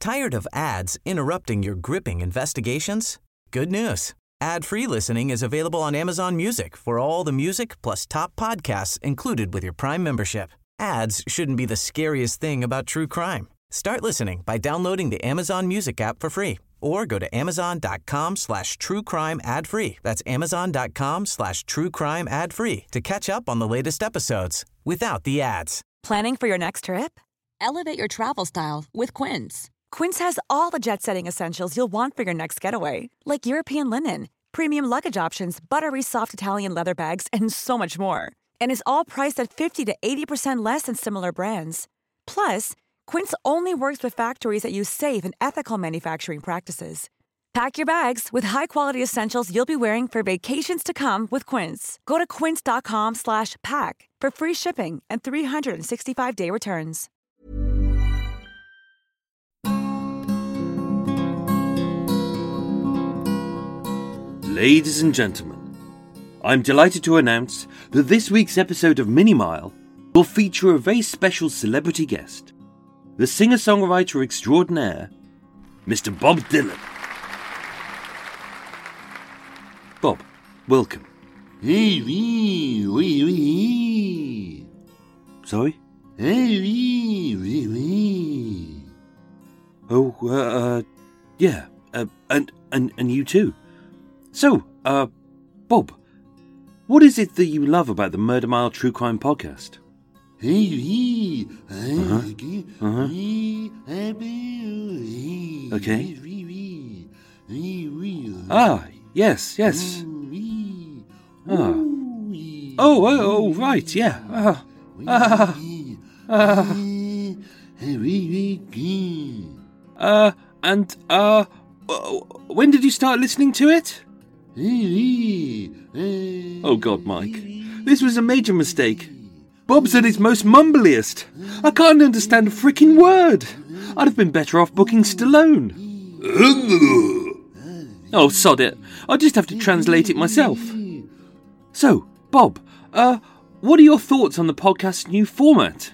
Tired of ads interrupting your gripping investigations? Good news. Ad-free listening is available on Amazon Music for all the music plus top podcasts included with your Prime membership. Ads shouldn't be the scariest thing about true crime. Start listening by downloading the Amazon Music app for free or go to amazon.com/truecrime ad-free. That's amazon.com/truecrime ad-free to catch up on the latest episodes without the ads. Planning for your next trip? Elevate your travel style with Quince. Quince has all the jet-setting essentials you'll want for your next getaway, like European linen, premium luggage options, buttery soft Italian leather bags, and so much more. And is all priced at 50 to 80% less than similar brands. Plus, Quince only works with factories that use safe and ethical manufacturing practices. Pack your bags with high-quality essentials you'll be wearing for vacations to come with Quince. Go to quince.com/pack for free shipping and 365-day returns. Ladies and gentlemen, I'm delighted to announce that this week's episode of Mini Mile will feature a very special celebrity guest, the singer-songwriter extraordinaire, Mr. Bob Dylan. Bob, welcome. Sorry? Yeah, and you too. So, Bob, what is it that you love about the Murder Mile True Crime podcast? Okay. Yes. Oh, right, yeah. When did you start listening to it? Oh God, Mike. This was a major mistake. Bob's at his most mumbliest. I can't understand a freaking word. I'd have been better off booking Stallone. Oh, sod it. I'll just have to translate it myself. So, Bob, what are your thoughts on the podcast's new format?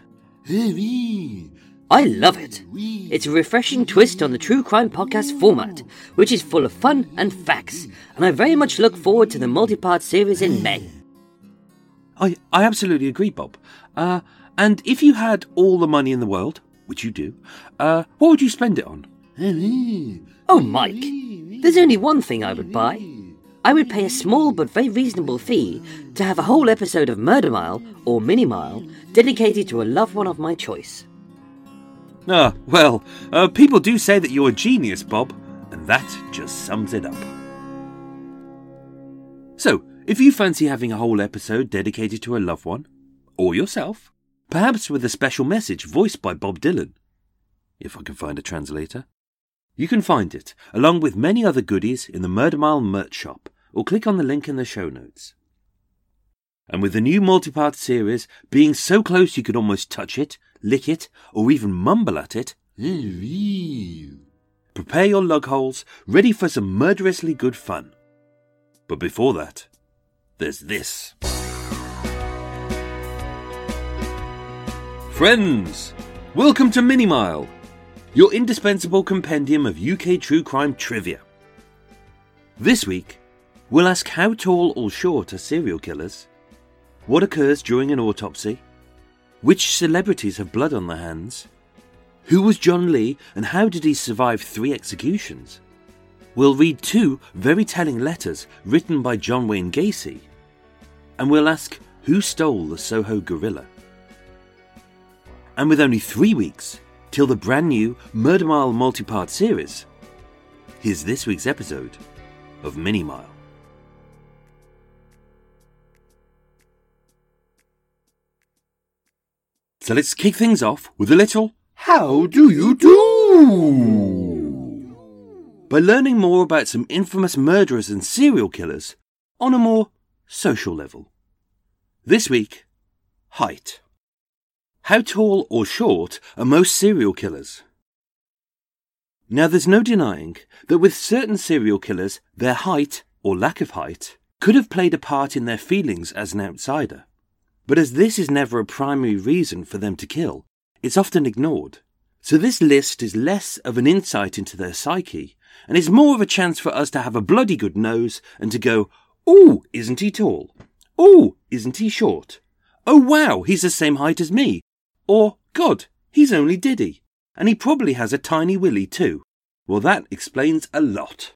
I love it. It's a refreshing twist on the true crime podcast format, which is full of fun and facts, and I very much look forward to the multi-part series in May. I absolutely agree, Bob. And if you had all the money in the world, which you do, what would you spend it on? Oh, Mike, there's only one thing I would buy. I would pay a small but very reasonable fee to have a whole episode of Murder Mile, or Mini Mile, dedicated to a loved one of my choice. People do say that you're a genius, Bob, and that just sums it up. So, if you fancy having a whole episode dedicated to a loved one, or yourself, perhaps with a special message voiced by Bob Dylan, if I can find a translator, you can find it, along with many other goodies, in the Murder Mile merch shop, or click on the link in the show notes. And with the new multi-part series being so close you could almost touch it, lick it, or even mumble at it, prepare your lug holes, ready for some murderously good fun. But before that, there's this. Friends, welcome to Mini Mile, your indispensable compendium of UK true crime trivia. This week, we'll ask how tall or short are serial killers, what occurs during an autopsy, which celebrities have blood on their hands, who was John Lee and how did he survive 3 executions. We'll read 2 very telling letters written by John Wayne Gacy, and we'll ask who stole the Soho Gorilla. And with only 3 weeks till the brand new Murder Mile multi-part series, here's this week's episode of Mini Mile. So let's kick things off with a little How Do You Do? By learning more about some infamous murderers and serial killers on a more social level. This week, height. How tall or short are most serial killers? Now there's no denying that with certain serial killers, their height, or lack of height, could have played a part in their feelings as an outsider. But as this is never a primary reason for them to kill, it's often ignored, So this list is less of an insight into their psyche, and is more of a chance for us to have a bloody good nose and to go, "Ooh, isn't he tall? Ooh, isn't he short? Oh wow, he's the same height as me." Or, "God, he's only Diddy. And he probably has a tiny willy too." Well, that explains a lot.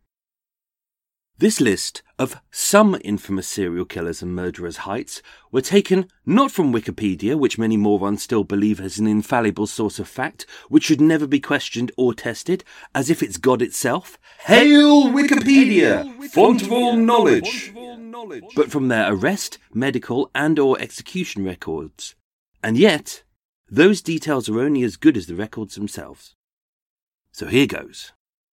This list of some infamous serial killers and murderers' heights were taken not from Wikipedia, which many morons still believe is an infallible source of fact, which should never be questioned or tested, as if it's God itself. Hail Wikipedia, font of all knowledge! But from their arrest, medical and/or execution records. And yet, those details are only as good as the records themselves. So here goes.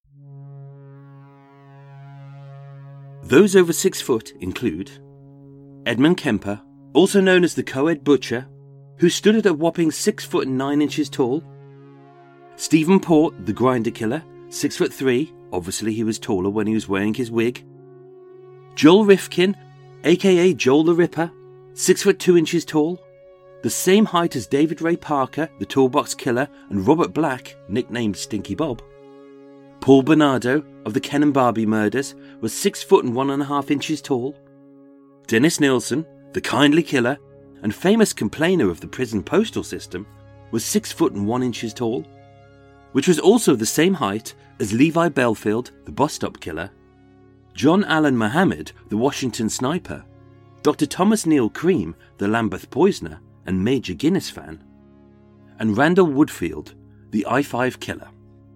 Those over 6 foot include Edmund Kemper, also known as the Co-Ed Butcher, who stood at a whopping 6 foot 9 inches tall. Stephen Port, the Grinder Killer, 6 foot 3, obviously he was taller when he was wearing his wig. Joel Rifkin, aka Joel the Ripper, 6 foot 2 inches tall, the same height as David Ray Parker, the Toolbox Killer, and Robert Black, nicknamed Stinky Bob. Paul Bernardo of the Ken and Barbie murders was 6 foot and 1.5 inches tall. Dennis Nilsen, the Kindly Killer and famous complainer of the prison postal system, was 6 foot and 1 inches tall, which was also the same height as Levi Belfield, the Bus Stop Killer, John Allen Muhammad, the Washington Sniper, Dr. Thomas Neal Cream, the Lambeth Poisoner and Major Guinness fan, and Randall Woodfield, the I-5 Killer.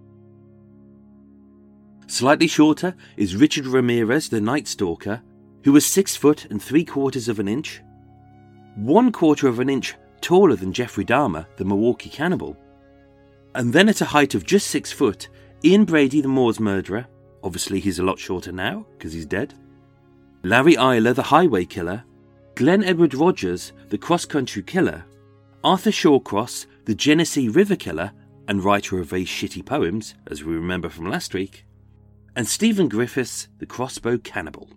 Slightly shorter is Richard Ramirez, the Night Stalker, who was 6 foot and 3/4 of an inch, 1/4 of an inch taller than Jeffrey Dahmer, the Milwaukee Cannibal. And then at a height of just 6 foot, Ian Brady, the Moors murderer, obviously he's a lot shorter now because he's dead, Larry Eiler, the Highway Killer, Glenn Edward Rogers, the Cross-Country Killer, Arthur Shawcross, the Genesee River Killer and writer of very shitty poems, as we remember from last week, and Stephen Griffiths, the Crossbow Cannibal.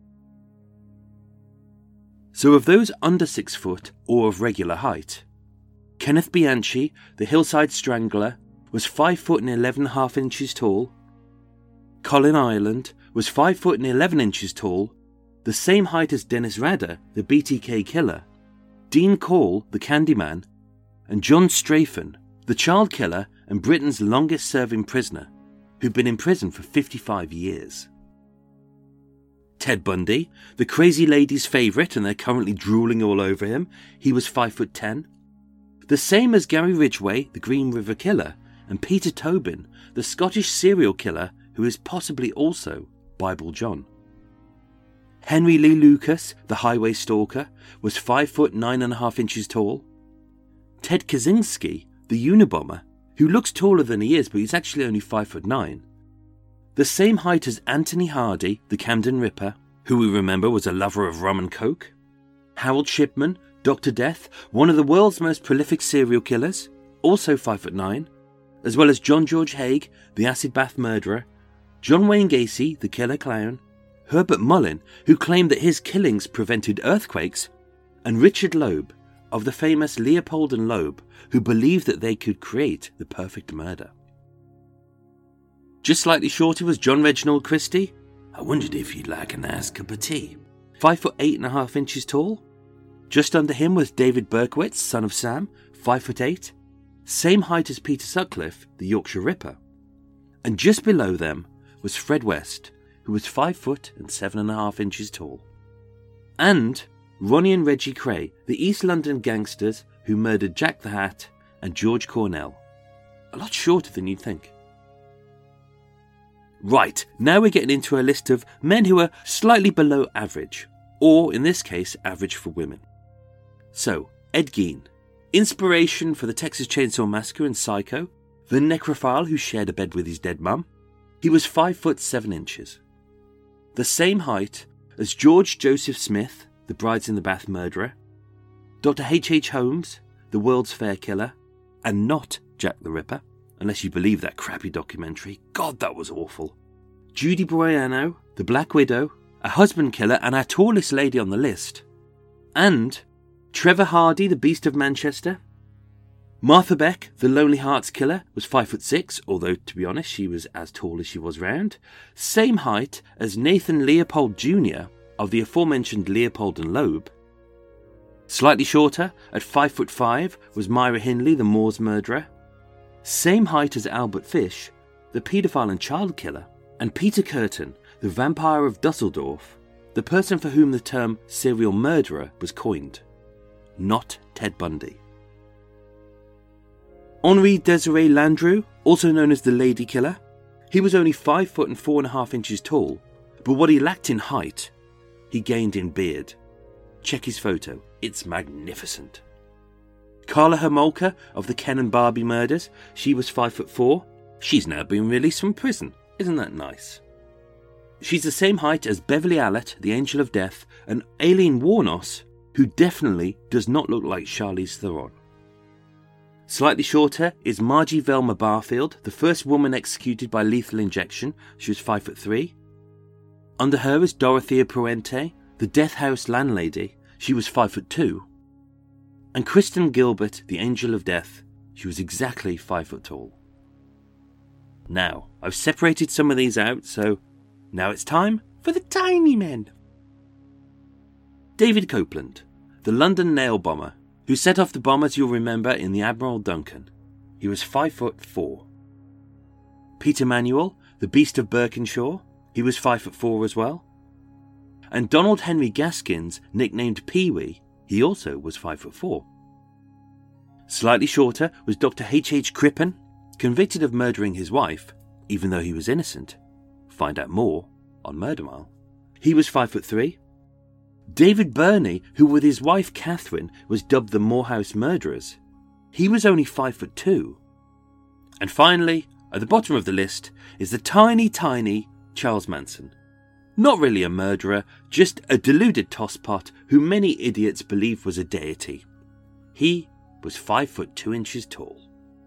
So of those under 6 foot or of regular height, Kenneth Bianchi, the Hillside Strangler, was 5 foot and 11.5 inches tall. Colin Ireland was 5 foot and 11 inches tall, the same height as Dennis Rader, the BTK Killer, Dean Call, the Candyman, and John Strafen, the Child Killer and Britain's longest serving prisoner, who'd been in prison for 55 years. Ted Bundy, the crazy lady's favourite, and they're currently drooling all over him, he was 5 foot 10. The same as Gary Ridgway, the Green River Killer, and Peter Tobin, the Scottish serial killer who is possibly also Bible John. Henry Lee Lucas, the Highway Stalker, was 5 foot 9.5 inches tall. Ted Kaczynski, the Unabomber, who looks taller than he is but he's actually only 5 foot 9. The same height as Anthony Hardy, the Camden Ripper, who we remember was a lover of rum and coke. Harold Shipman, Dr. Death, one of the world's most prolific serial killers, also 5 foot 9, as well as John George Haig, the acid bath murderer, John Wayne Gacy, the killer clown, Herbert Mullin, who claimed that his killings prevented earthquakes, and Richard Loeb, of the famous Leopold and Loeb, who believed that they could create the perfect murder. Just slightly shorter was John Reginald Christie. I wondered if you'd like a nice cup of tea. 5 foot 8.5 inches tall. Just under him was David Berkowitz, son of Sam, 5 foot 8. Same height as Peter Sutcliffe, the Yorkshire Ripper. And just below them was Fred West, who was 5 foot and 7.5 inches tall. And Ronnie and Reggie Cray, the East London gangsters who murdered Jack the Hat and George Cornell. A lot shorter than you'd think. Right, now we're getting into a list of men who are slightly below average, or in this case, average for women. So, Ed Gein, inspiration for the Texas Chainsaw Massacre and Psycho, the necrophile who shared a bed with his dead mum. He was 5 foot 7 inches. The same height as George Joseph Smith, the Brides in the Bath murderer, Dr. H.H. Holmes, the World's Fair Killer, and not Jack the Ripper, unless you believe that crappy documentary. God, that was awful. Judy Briano, the Black Widow, a husband killer and our tallest lady on the list, and Trevor Hardy, the Beast of Manchester, Martha Beck, the Lonely Hearts Killer, was 5'6", although, to be honest, she was as tall as she was round. Same height as Nathan Leopold Jr. of the aforementioned Leopold and Loeb. Slightly shorter, at 5'5", was Myra Hindley, the Moors murderer. Same height as Albert Fish, the paedophile and child killer. And Peter Curtin, the vampire of Dusseldorf, the person for whom the term serial murderer was coined. Not Ted Bundy. Henri Desiré Landru, also known as the Lady Killer, he was only 5 foot and 4.5 inches tall, but what he lacked in height, he gained in beard. Check his photo, it's magnificent. Carla Homolka of the Ken and Barbie murders, she was 5'4". She's now been released from prison, isn't that nice? She's the same height as Beverly Allett, the Angel of Death, and Aileen Wuornos, who definitely does not look like Charlize Theron. Slightly shorter is Margie Velma Barfield, the first woman executed by lethal injection. She was 5'3". Under her is Dorothea Puente, the Death House landlady. She was 5'2". And Kristen Gilbert, the Angel of Death. She was exactly 5 foot tall. Now, I've separated some of these out, so now it's time for the tiny men. David Copeland, the London nail bomber, who set off the bomb, as you'll remember, in the Admiral Duncan. He was 5'4". Peter Manuel, the Beast of Birkinshaw, he was 5'4" as well. And Donald Henry Gaskins, nicknamed Pee-wee, he also was 5'4". Slightly shorter was Dr. H.H. Crippen, convicted of murdering his wife, even though he was innocent. Find out more on Murder Mile. He was 5'3". David Burney, who with his wife Catherine was dubbed the Morehouse Murderers, he was only 5'2". And finally, at the bottom of the list, is the tiny Charles Manson. Not really a murderer, just a deluded tosspot who many idiots believed was a deity. He was 5'2" tall.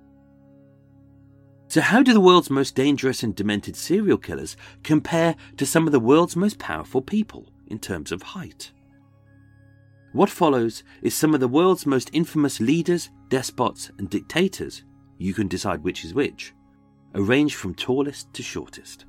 So how do the world's most dangerous and demented serial killers compare to some of the world's most powerful people in terms of height? What follows is some of the world's most infamous leaders, despots and dictators, you can decide which is which, arranged from tallest to shortest.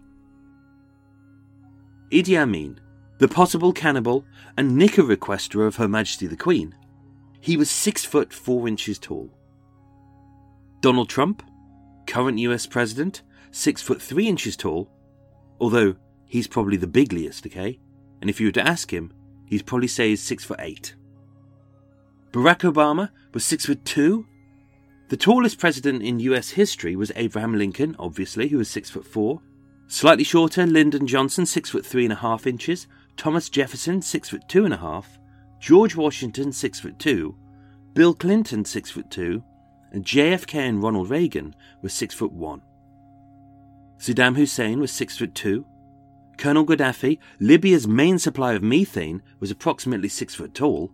Idi Amin, the possible cannibal and knicker requester of Her Majesty the Queen, he was 6 foot 4 inches tall. Donald Trump, current US President, 6 foot 3 inches tall, although he's probably the bigliest, okay? And if you were to ask him, he'd probably say he's 6'8". Barack Obama was 6'2". The tallest president in US history was Abraham Lincoln, obviously, who was 6'4". Slightly shorter, Lyndon Johnson, 6'3.5 inches. Thomas Jefferson, 6'2.5". George Washington, 6'2". Bill Clinton, 6'2". And JFK and Ronald Reagan were 6'1". Saddam Hussein was 6'2". Colonel Gaddafi, Libya's main supply of methane, was approximately 6 foot tall.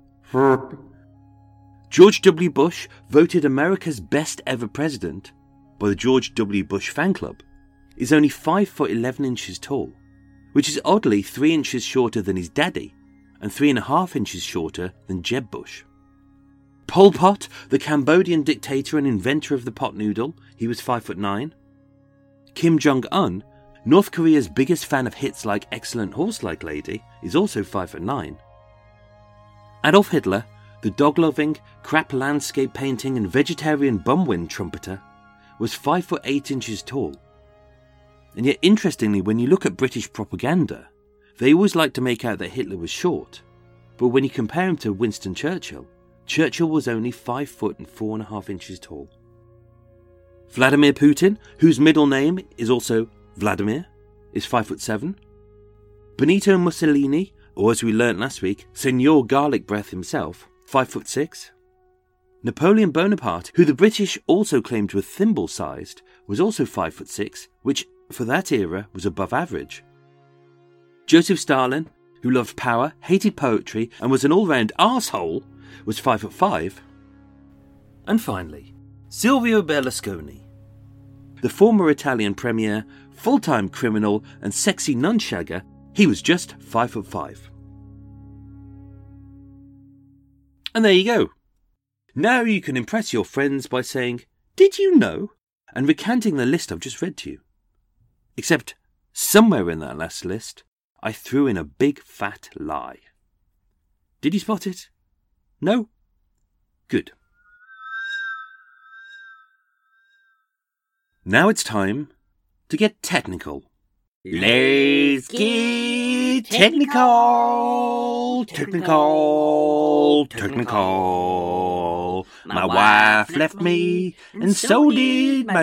George W. Bush, voted America's best ever president by the George W. Bush fan club, is only 5 foot 11 inches tall, which is oddly 3 inches shorter than his daddy and 3.5 inches shorter than Jeb Bush. Pol Pot, the Cambodian dictator and inventor of the pot noodle, he was 5'9". Kim Jong-un, North Korea's biggest fan of hits like Excellent Horse-Like Lady, is also 5'9". Adolf Hitler, the dog-loving, crap landscape painting and vegetarian bumwind trumpeter, was 5'8" inches tall. And yet, interestingly, when you look at British propaganda, they always like to make out that Hitler was short. But when you compare him to Winston Churchill, Churchill was only 5 foot and 4.5 inches tall. Vladimir Putin, whose middle name is also Vladimir, is 5'7". Benito Mussolini, or as we learnt last week, Senor Garlic Breath himself, 5'6". Napoleon Bonaparte, who the British also claimed were thimble-sized, was also 5'6", which, for that era, was above average. Joseph Stalin, who loved power, hated poetry, and was an all-round arsehole, was 5'5". And finally, Silvio Berlusconi, the former Italian premier, full-time criminal, and sexy nunshagger, he was just 5'5". And there you go. Now you can impress your friends by saying, "Did you know?" and recanting the list I've just read to you. Except somewhere in that last list, I threw in a big fat lie. Did you spot it? No? Good. Now it's time to get technical. Let's get technical. My wife left me, and so did my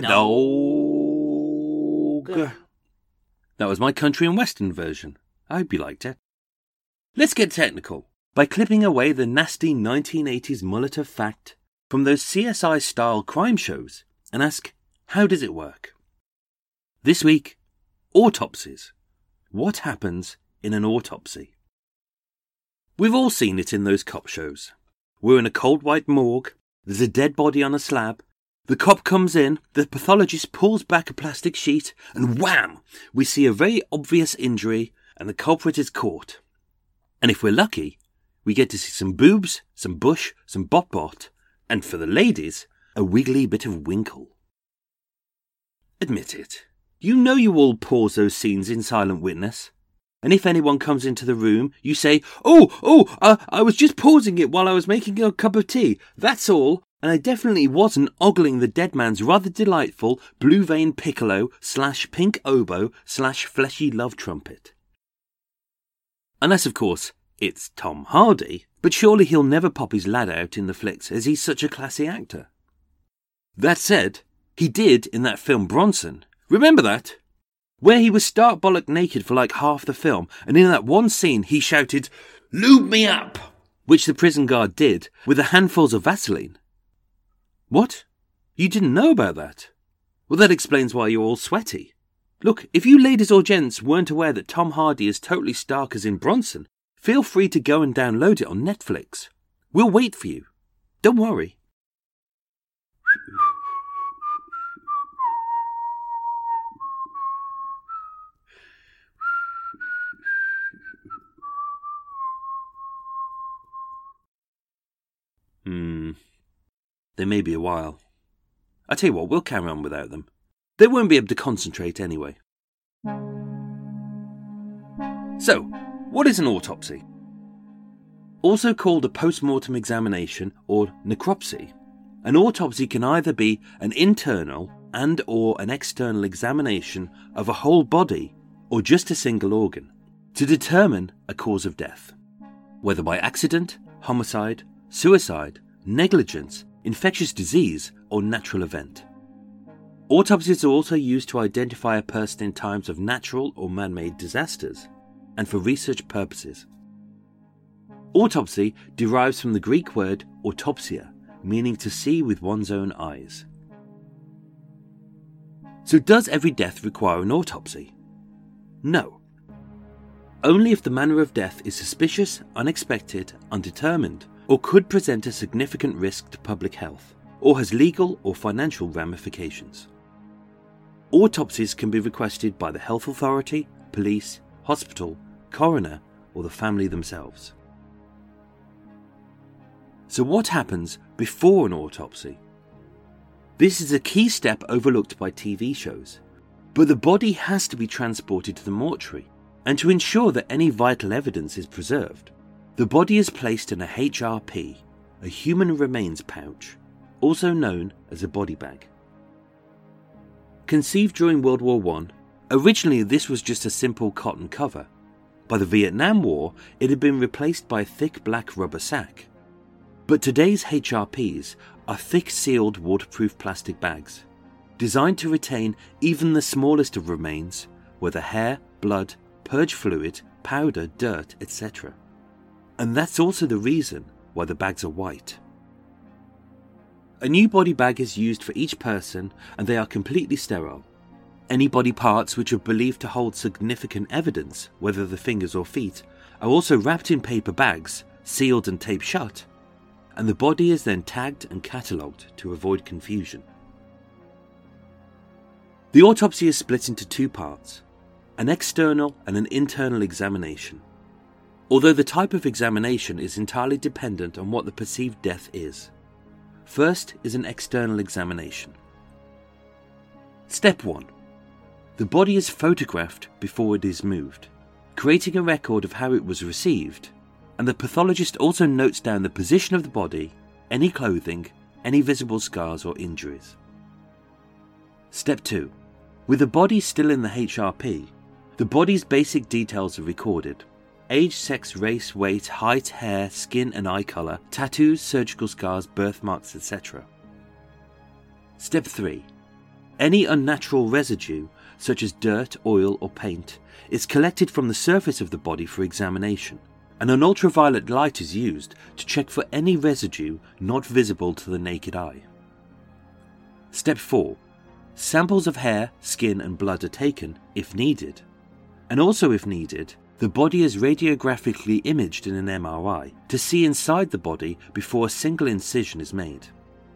dog. That was my country and western version. I hope you liked it. Let's get technical by clipping away the nasty 1980s mullet of fact from those CSI-style crime shows and ask, how does it work? This week, autopsies. What happens in an autopsy? We've all seen it in those cop shows. We're in a cold white morgue, there's a dead body on a slab, the cop comes in, the pathologist pulls back a plastic sheet, and wham! We see a very obvious injury, and the culprit is caught. And if we're lucky, we get to see some boobs, some bush, some bot-bot, and for the ladies, a wiggly bit of winkle. Admit it. You know you all pause those scenes in silent witness. And if anyone comes into the room, you say, I was just pausing it while I was making a cup of tea. That's all. And I definitely wasn't ogling the dead man's rather delightful blue vein piccolo / pink oboe / fleshy love trumpet. Unless, of course, it's Tom Hardy, but surely he'll never pop his lad out in the flicks as he's such a classy actor. That said, he did in that film Bronson. Remember that? Where he was stark bollock naked for like half the film, and in that one scene he shouted, "Lube me up!" which the prison guard did with the handfuls of Vaseline. What? You didn't know about that? Well, that explains why you're all sweaty. Look, if you ladies or gents weren't aware that Tom Hardy is totally stark as in Bronson, feel free to go and download it on Netflix. We'll wait for you. Don't worry. They may be a while. I tell you what, we'll carry on without them. They won't be able to concentrate anyway. So, what is an autopsy? Also called a post-mortem examination or necropsy, an autopsy can either be an internal and or an external examination of a whole body or just a single organ to determine a cause of death, whether by accident, homicide, suicide, negligence, infectious disease, or natural event. Autopsies are also used to identify a person in times of natural or man-made disasters, and for research purposes. Autopsy derives from the Greek word autopsia, meaning to see with one's own eyes. So does every death require an autopsy? No. Only if the manner of death is suspicious, unexpected, undetermined, or could present a significant risk to public health, or has legal or financial ramifications. Autopsies can be requested by the health authority, police, hospital, coroner, or the family themselves. So what happens before an autopsy? This is a key step overlooked by TV shows, but the body has to be transported to the mortuary, and to ensure that any vital evidence is preserved, the body is placed in a HRP, a human remains pouch, also known as a body bag. Conceived during World War I, originally this was just a simple cotton cover. By the Vietnam War, it had been replaced by a thick black rubber sack. But today's HRPs are thick sealed waterproof plastic bags, designed to retain even the smallest of remains, whether hair, blood, purge fluid, powder, dirt, etc. And that's also the reason why the bags are white. A new body bag is used for each person, and they are completely sterile. Any body parts which are believed to hold significant evidence, whether the fingers or feet, are also wrapped in paper bags, sealed and taped shut, and the body is then tagged and catalogued to avoid confusion. The autopsy is split into two parts, an external and an internal examination, although the type of examination is entirely dependent on what the perceived death is. first is an external examination. Step 1. The body is photographed before it is moved, creating a record of how it was received, and the pathologist also notes down the position of the body, any clothing, any visible scars or injuries. Step 2. With the body still in the HRP, the body's basic details are recorded: age, sex, race, weight, height, hair, skin and eye colour, tattoos, surgical scars, birthmarks, etc. Step 3. Any unnatural residue, such as dirt, oil or paint, is collected from the surface of the body for examination, and an ultraviolet light is used to check for any residue not visible to the naked eye. Step 4. Samples of hair, skin and blood are taken, if needed, and also if needed, the body is radiographically imaged in an MRI to see inside the body before a single incision is made.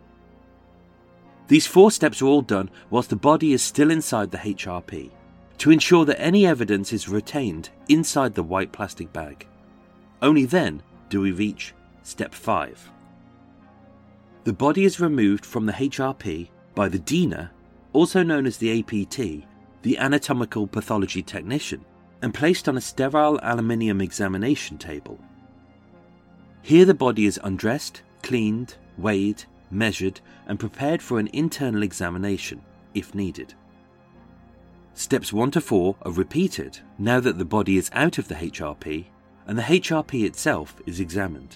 These 4 steps are all done whilst the body is still inside the HRP, to ensure that any evidence is retained inside the white plastic bag. Only then do we reach step 5. The body is removed from the HRP by the DINA, also known as the APT, the anatomical pathology technician, and placed on a sterile aluminium examination table. Here the body is undressed, cleaned, weighed, measured, and prepared for an internal examination, if needed. Steps 1 to 4 are repeated now that the body is out of the HRP and the HRP itself is examined.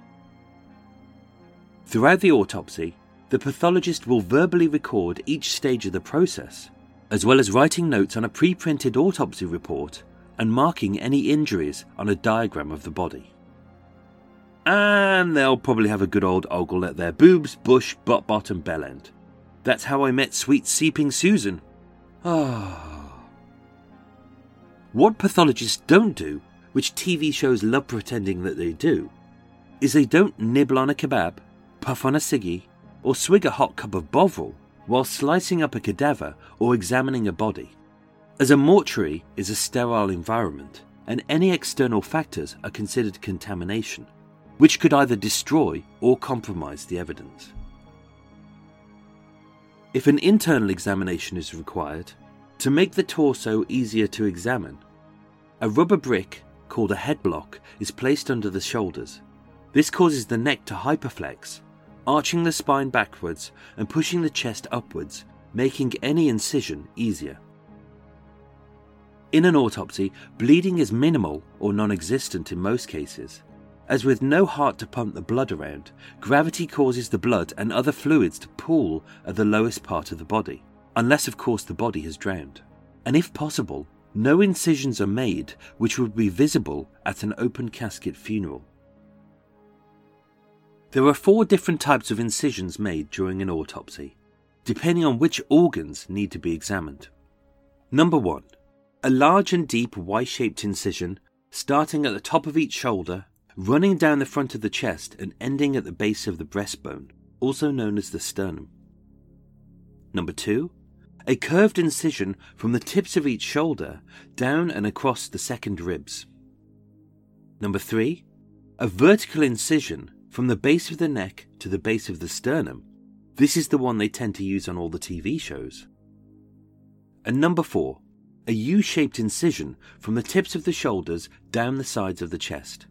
Throughout the autopsy, the pathologist will verbally record each stage of the process, as well as writing notes on a pre-printed autopsy report and marking any injuries on a diagram of the body. And they'll probably have a good old ogle at their boobs, bush, butt, bot and bell end. That's how I met sweet seeping Susan. What pathologists don't do, which TV shows love pretending that they do, is they don't nibble on a kebab, puff on a ciggy, or swig a hot cup of Bovril while slicing up a cadaver or examining a body, as a mortuary is a sterile environment and any external factors are considered contamination, which could either destroy or compromise the evidence. If an internal examination is required, to make the torso easier to examine, a rubber brick called a head block is placed under the shoulders. This causes the neck to hyperflex, arching the spine backwards and pushing the chest upwards, making any incision easier. In an autopsy, bleeding is minimal or non-existent in most cases. As with no heart to pump the blood around, gravity causes the blood and other fluids to pool at the lowest part of the body, unless of course the body has drowned. And if possible, no incisions are made which would be visible at an open casket funeral. There are 4 different types of incisions made during an autopsy, depending on which organs need to be examined. Number 1. A large and deep Y-shaped incision starting at the top of each shoulder, running down the front of the chest and ending at the base of the breastbone, also known as the sternum. Number 2. A curved incision from the tips of each shoulder down and across the second ribs. Number 3. A vertical incision from the base of the neck to the base of the sternum. This is the one they tend to use on all the TV shows. And number 4. A U-shaped incision from the tips of the shoulders down the sides of the chest.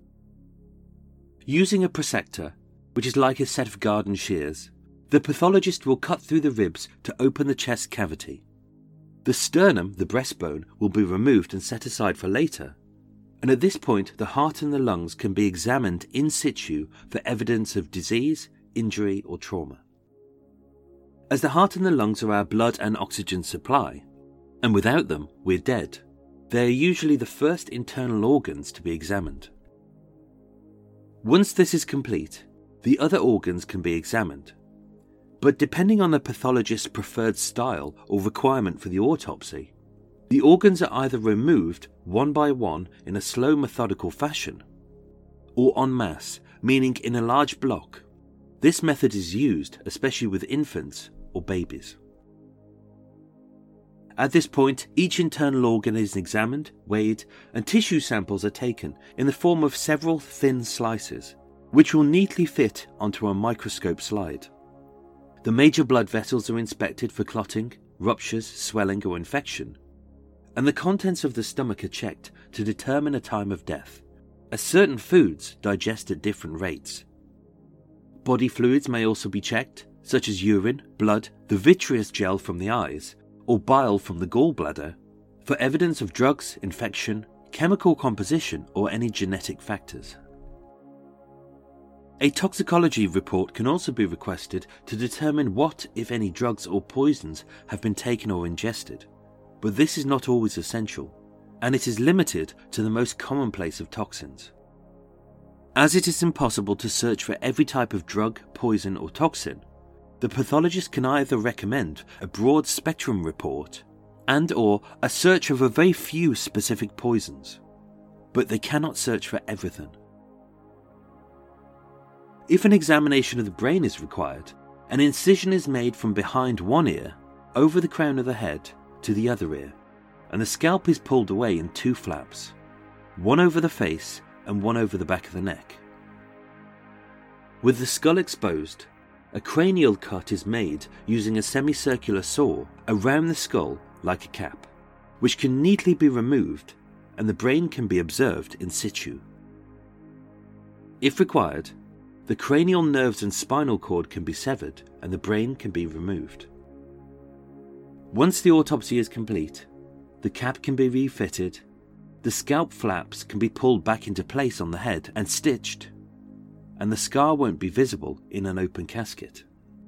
Using a prosector, which is like a set of garden shears, the pathologist will cut through the ribs to open the chest cavity. The sternum, the breastbone, will be removed and set aside for later, and at this point the heart and the lungs can be examined in situ for evidence of disease, injury or trauma. As the heart and the lungs are our blood and oxygen supply, and without them we're dead, they are usually the first internal organs to be examined. Once this is complete, the other organs can be examined, but depending on the pathologist's preferred style or requirement for the autopsy, the organs are either removed one by one in a slow methodical fashion, or en masse, meaning in a large block. This method is used especially with infants or babies. At this point, each internal organ is examined, weighed, and tissue samples are taken in the form of several thin slices, which will neatly fit onto a microscope slide. The major blood vessels are inspected for clotting, ruptures, swelling or infection, and the contents of the stomach are checked to determine a time of death, as certain foods digest at different rates. Body fluids may also be checked, such as urine, blood, the vitreous gel from the eyes, or bile from the gallbladder, for evidence of drugs, infection, chemical composition or any genetic factors. A toxicology report can also be requested to determine what, if any, drugs or poisons have been taken or ingested, but this is not always essential, and it is limited to the most commonplace of toxins. As it is impossible to search for every type of drug, poison or toxin, the pathologist can either recommend a broad spectrum report and/or a search of a very few specific poisons, but they cannot search for everything. If an examination of the brain is required, an incision is made from behind one ear, over the crown of the head, to the other ear, and the scalp is pulled away in two flaps, one over the face and one over the back of the neck. With the skull exposed, a cranial cut is made using a semicircular saw around the skull like a cap, which can neatly be removed, and the brain can be observed in situ. If required, the cranial nerves and spinal cord can be severed and the brain can be removed. Once the autopsy is complete, the cap can be refitted, the scalp flaps can be pulled back into place on the head and stitched, and the scar won't be visible in an open casket.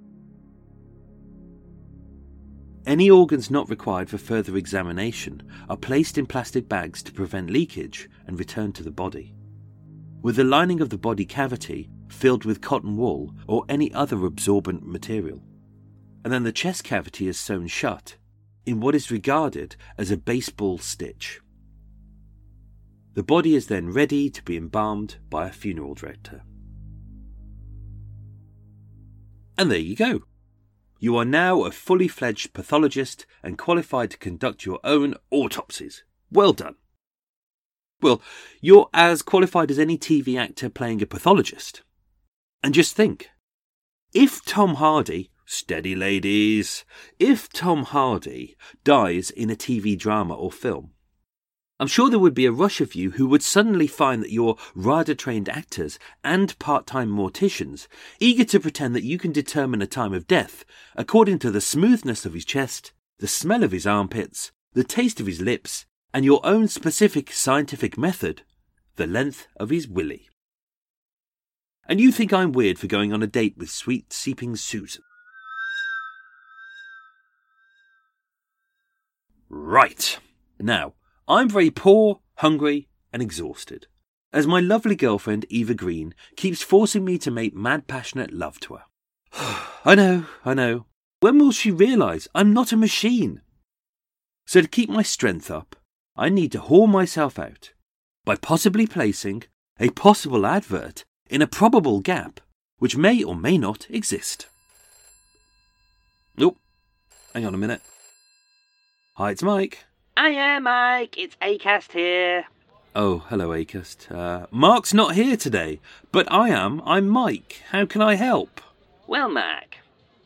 Any organs not required for further examination are placed in plastic bags to prevent leakage and returned to the body, with the lining of the body cavity filled with cotton wool or any other absorbent material, and then the chest cavity is sewn shut in what is regarded as a baseball stitch. The body is then ready to be embalmed by a funeral director. And there you go. You are now a fully fledged pathologist and qualified to conduct your own autopsies. Well done. Well, you're as qualified as any TV actor playing a pathologist. And just think, if Tom Hardy, steady ladies, if Tom Hardy dies in a TV drama or film, I'm sure there would be a rush of you who would suddenly find that you're RADA-trained actors and part-time morticians, eager to pretend that you can determine a time of death according to the smoothness of his chest, the smell of his armpits, the taste of his lips, and your own specific scientific method, the length of his willy. And you think I'm weird for going on a date with sweet seeping Susan. Right. Now, I'm very poor, hungry, and exhausted, as my lovely girlfriend Eva Green keeps forcing me to make mad passionate love to her. I know. When will she realise I'm not a machine? So to keep my strength up, I need to haul myself out by possibly placing a possible advert in a probable gap which may or may not exist. Oh, hang on a minute. Hi, it's Mike. Hiya, Mike. It's Acast here. Oh, hello, Acast. Mark's not here today, but I am. I'm Mike. How can I help? Well, Mark.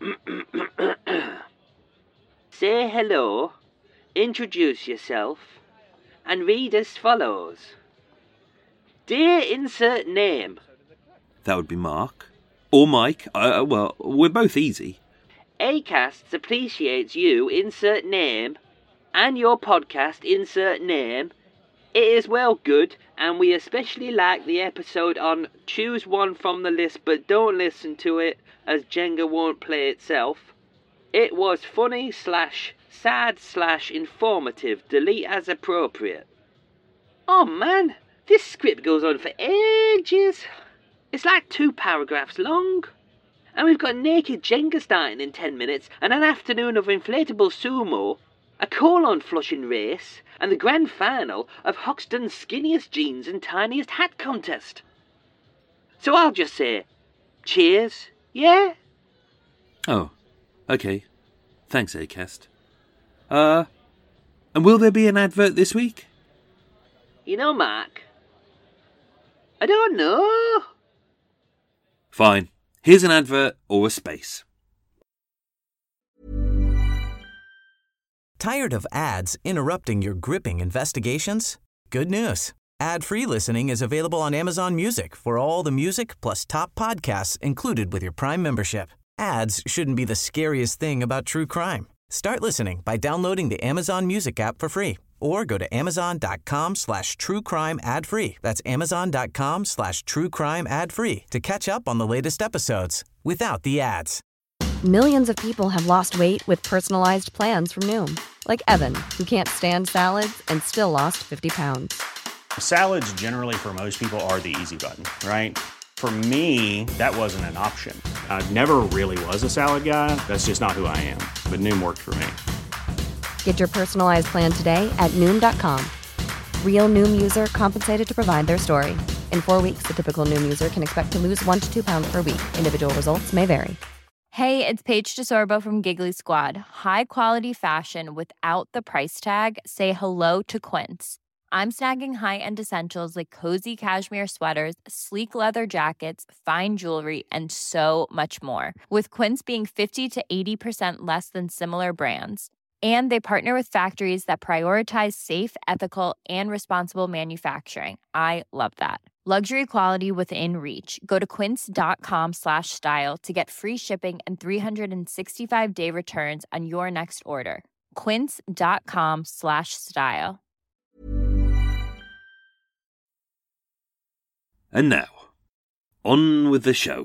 Say hello, introduce yourself, and read as follows. Dear insert name. That would be Mark. Or Mike. Well, we're both easy. Acast appreciates you, insert name, and your podcast, insert name. It is well good, and we especially like the episode on choose one from the list but don't listen to it, as Jenga won't play itself. It was funny / sad / informative. Delete as appropriate. Oh man, this script goes on for ages. It's like 2 paragraphs long. And we've got naked Jenga starting in 10 minutes, and an afternoon of inflatable sumo, a colon flushing race, and the grand final of Hoxton's skinniest jeans and tiniest hat contest. So I'll just say, cheers, yeah? Oh, okay. Thanks, Acast. And will there be an advert this week? You know, Mark, I don't know. Fine, here's an advert or a space. Tired of ads interrupting your gripping investigations? Good news. Ad-free listening is available on Amazon Music for all the music plus top podcasts included with your Prime membership. Ads shouldn't be the scariest thing about true crime. Start listening by downloading the Amazon Music app for free or go to amazon.com/truecrime ad-free. That's amazon.com/truecrime ad-free to catch up on the latest episodes without the ads. Millions of people have lost weight with personalized plans from Noom. Like Evan, who can't stand salads and still lost 50 pounds. Salads generally for most people are the easy button, right? For me, that wasn't an option. I never really was a salad guy. That's just not who I am. But Noom worked for me. Get your personalized plan today at Noom.com. Real Noom user compensated to provide their story. In 4 weeks, the typical Noom user can expect to lose 1 to 2 pounds per week. Individual results may vary. Hey, it's Paige DeSorbo from Giggly Squad. High quality fashion without the price tag. Say hello to Quince. I'm snagging high-end essentials like cozy cashmere sweaters, sleek leather jackets, fine jewelry, and so much more. With Quince being 50 to 80% less than similar brands. And they partner with factories that prioritize safe, ethical, and responsible manufacturing. I love that. Luxury quality within reach. Go to quince.com/style to get free shipping and 365-day returns on your next order. Quince.com/style. And now, on with the show.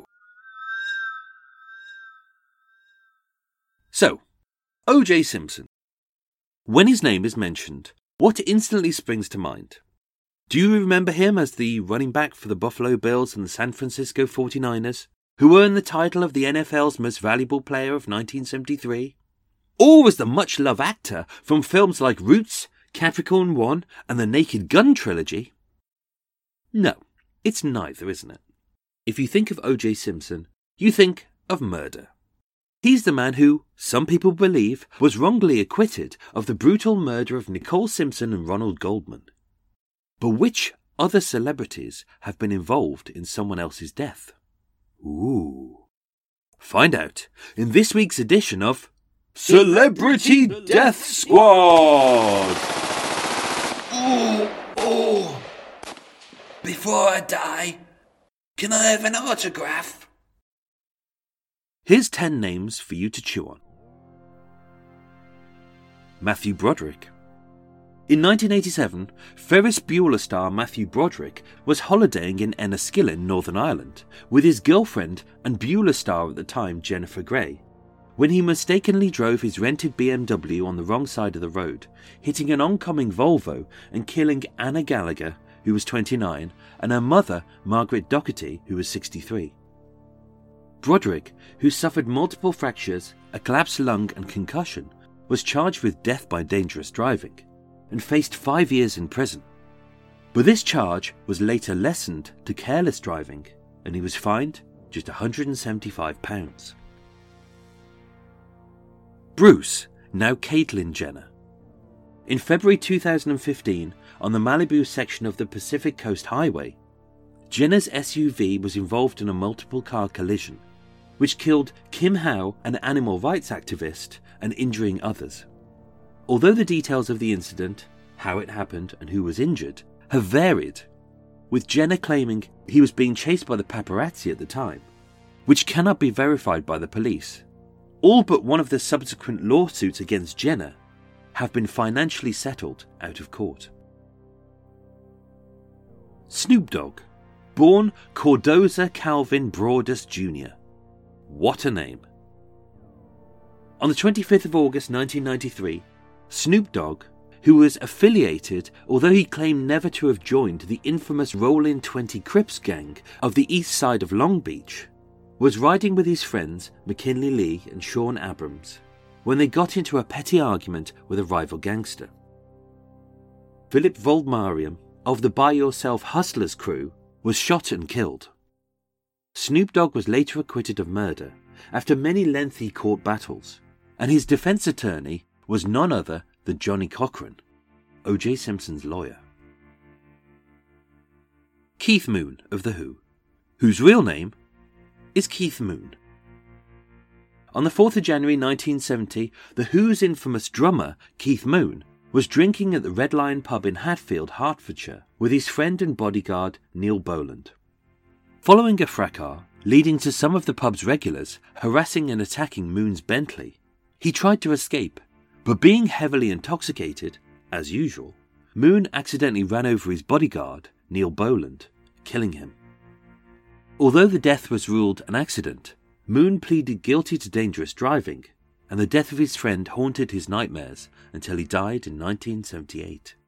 So, O.J. Simpson. When his name is mentioned, what instantly springs to mind? Do you remember him as the running back for the Buffalo Bills and the San Francisco 49ers, who earned the title of the NFL's Most Valuable Player of 1973? Or was the much-loved actor from films like Roots, Capricorn 1 and the Naked Gun trilogy? No, it's neither, isn't it? If you think of O.J. Simpson, you think of murder. He's the man who, some people believe, was wrongly acquitted of the brutal murder of Nicole Simpson and Ronald Goldman. But which other celebrities have been involved in someone else's death? Ooh. Find out in this week's edition of Celebrity Death Squad! Oh. Before I die, can I have an autograph? Here's 10 names for you to chew on. Matthew Broderick. In 1987, Ferris Bueller star Matthew Broderick was holidaying in Enniskillen, Northern Ireland, with his girlfriend and Bueller star at the time Jennifer Grey, when he mistakenly drove his rented BMW on the wrong side of the road, hitting an oncoming Volvo and killing Anna Gallagher, who was 29, and her mother, Margaret Doherty, who was 63. Broderick, who suffered multiple fractures, a collapsed lung and concussion, was charged with death by dangerous driving and faced 5 years in prison. But this charge was later lessened to careless driving, and he was fined just £175. Bruce, now Caitlyn Jenner. In February 2015, on the Malibu section of the Pacific Coast Highway, Jenner's SUV was involved in a multiple-car collision, which killed Kim Howe, an animal rights activist, and injuring others. Although the details of the incident, how it happened, and who was injured have varied, with Jenner claiming he was being chased by the paparazzi at the time, which cannot be verified by the police. All but one of the subsequent lawsuits against Jenner have been financially settled out of court. Snoop Dogg, born Cordoza Calvin Broadus Jr. What a name. On the 25th of August 1993, Snoop Dogg, who was affiliated, although he claimed never to have joined, the infamous Rollin' 20 Crips gang of the east side of Long Beach, was riding with his friends McKinley Lee and Sean Abrams when they got into a petty argument with a rival gangster. Philip Voldmariam of the Buy Yourself Hustlers crew was shot and killed. Snoop Dogg was later acquitted of murder after many lengthy court battles, and his defense attorney was none other than Johnny Cochran, O.J. Simpson's lawyer. Keith Moon of The Who, whose real name is Keith Moon. On the 4th of January 1970, The Who's infamous drummer, Keith Moon, was drinking at the Red Lion pub in Hatfield, Hertfordshire, with his friend and bodyguard Neil Boland. Following a fracas, leading to some of the pub's regulars harassing and attacking Moon's Bentley, he tried to escape, but being heavily intoxicated, as usual, Moon accidentally ran over his bodyguard, Neil Boland, killing him. Although the death was ruled an accident, Moon pleaded guilty to dangerous driving, and the death of his friend haunted his nightmares until he died in 1978.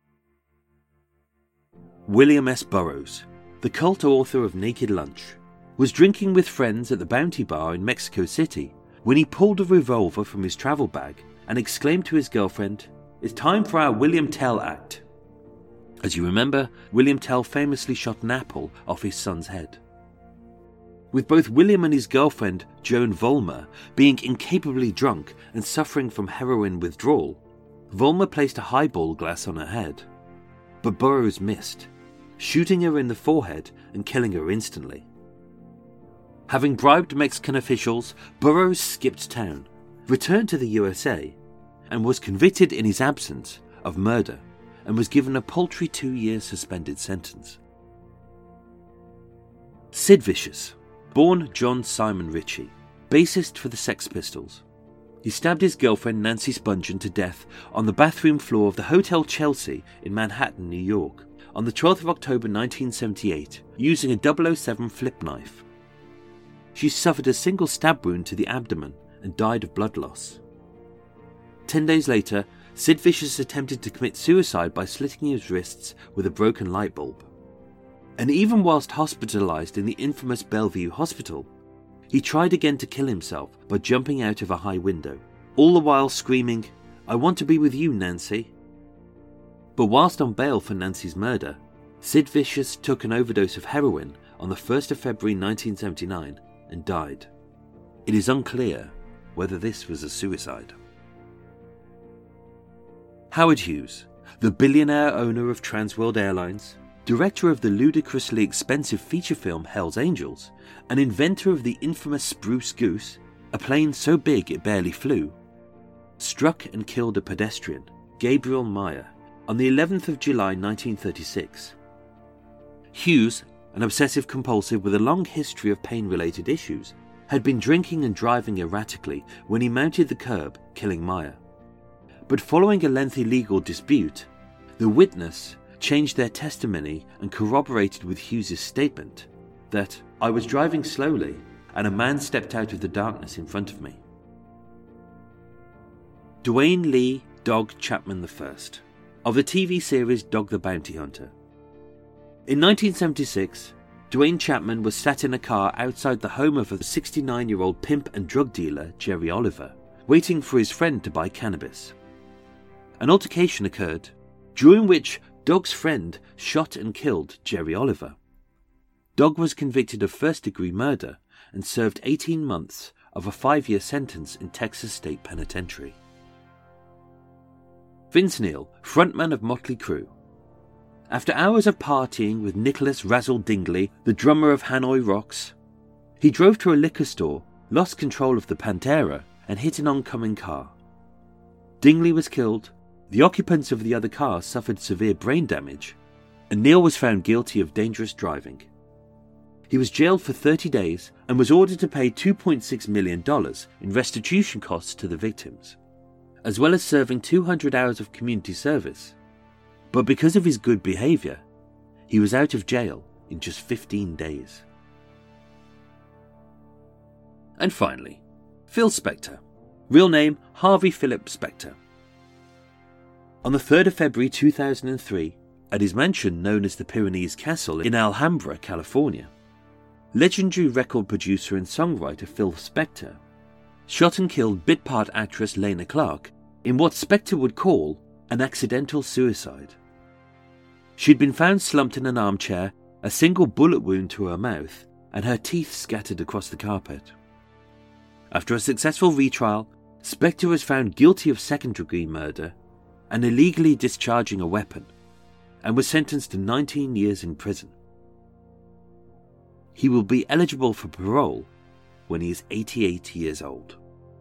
William S. Burroughs, the cult author of Naked Lunch, was drinking with friends at the Bounty Bar in Mexico City when he pulled a revolver from his travel bag and exclaimed to his girlfriend, "It's time for our William Tell act." As you remember, William Tell famously shot an apple off his son's head. With both William and his girlfriend, Joan Vollmer, being incapably drunk and suffering from heroin withdrawal, Vollmer placed a highball glass on her head. But Burroughs missed, shooting her in the forehead and killing her instantly. Having bribed Mexican officials, Burroughs skipped town, returned to the USA, and was convicted in his absence of murder and was given a paltry 2-year suspended sentence. Sid Vicious, born John Simon Ritchie, bassist for the Sex Pistols. He stabbed his girlfriend Nancy Spungen to death on the bathroom floor of the Hotel Chelsea in Manhattan, New York, on the 12th of October 1978, using a 007 flip knife. She suffered a single stab wound to the abdomen and died of blood loss. 10 days later, Sid Vicious attempted to commit suicide by slitting his wrists with a broken light bulb. And even whilst hospitalised in the infamous Bellevue Hospital, he tried again to kill himself by jumping out of a high window, all the while screaming, "I want to be with you, Nancy." But whilst on bail for Nancy's murder, Sid Vicious took an overdose of heroin on the 1st of February 1979 and died. It is unclear whether this was a suicide. Howard Hughes, the billionaire owner of Transworld Airlines, director of the ludicrously expensive feature film Hell's Angels, and inventor of the infamous Spruce Goose, a plane so big it barely flew, struck and killed a pedestrian, Gabriel Meyer, on the 11th of July 1936. Hughes, an obsessive-compulsive with a long history of pain-related issues, had been drinking and driving erratically when he mounted the curb, killing Meyer. But following a lengthy legal dispute, the witness changed their testimony and corroborated with Hughes' statement that "I was driving slowly and a man stepped out of the darkness in front of me." Duane Lee Dog Chapman I, of the TV series Dog the Bounty Hunter. In 1976, Duane Chapman was sat in a car outside the home of a 69-year-old pimp and drug dealer, Jerry Oliver, waiting for his friend to buy cannabis. An altercation occurred, during which Dog's friend shot and killed Jerry Oliver. Dog was convicted of first-degree murder and served 18 months of a 5-year sentence in Texas State Penitentiary. Vince Neil, frontman of Motley Crue. After hours of partying with Nicholas Razzle Dingley, the drummer of Hanoi Rocks, he drove to a liquor store, lost control of the Pantera, and hit an oncoming car. Dingley was killed, the occupants of the other car suffered severe brain damage, and Neil was found guilty of dangerous driving. He was jailed for 30 days and was ordered to pay $2.6 million in restitution costs to the victims, as well as serving 200 hours of community service. But because of his good behaviour, he was out of jail in just 15 days. And finally, Phil Spector, real name Harvey Philip Spector. On the 3rd of February 2003, at his mansion known as the Pyrenees Castle in Alhambra, California, legendary record producer and songwriter Phil Spector shot and killed bit part actress Lena Clark in what Spector would call an accidental suicide. She'd been found slumped in an armchair, a single bullet wound to her mouth, and her teeth scattered across the carpet. After a successful retrial, Spector was found guilty of second-degree murder and illegally discharging a weapon, and was sentenced to 19 years in prison. He will be eligible for parole when he is 88 years old.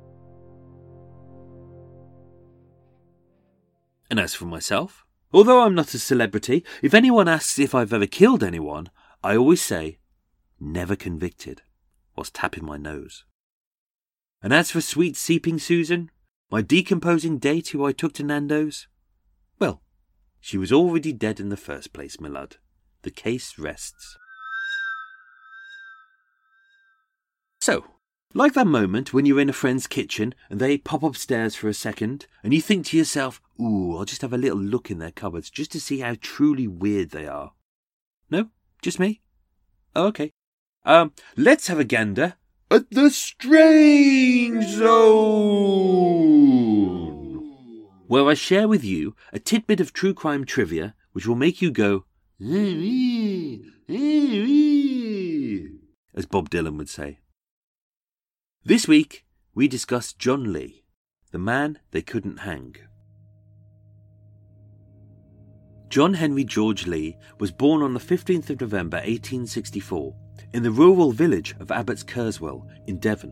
And as for myself, although I'm not a celebrity, if anyone asks if I've ever killed anyone, I always say, never convicted, whilst tapping my nose. And as for sweet Seeping Susan, my decomposing date who I took to Nando's, well, she was already dead in the first place, my lad. The case rests. So, like that moment when you're in a friend's kitchen and they pop upstairs for a second and you think to yourself, ooh, I'll just have a little look in their cupboards just to see how truly weird they are. No? Just me? Oh, okay. Let's have a gander at the Strange Zone, where I share with you a tidbit of true crime trivia which will make you go, as Bob Dylan would say. This week, we discuss John Lee, the man they couldn't hang. John Henry George Lee was born on the 15th of November 1864 in the rural village of Abbots Kerswell in Devon.